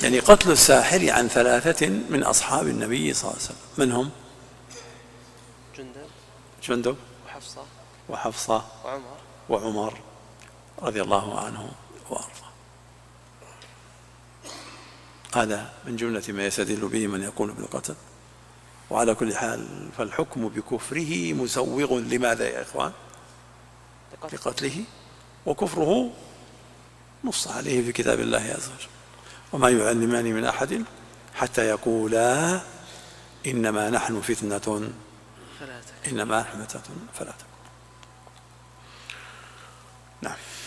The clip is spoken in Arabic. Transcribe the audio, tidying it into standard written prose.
يعني قتل الساحر عن 3 من أصحاب النبي صلى الله عليه وسلم. من هم؟ جندب وحفصة وعمر رضي الله عنه وأرضاه. هذا من جملة ما يستدل به من يقول بالقتل. وعلى كل حال فالحكم بكفره مسوغ لماذا يا إخوان؟ لقتله، وكفره نص عليه في كتاب الله عز وجل: وما يعلمان من أحد حتى يقولا إنما نحن فتنة فلا تكفر. نعم.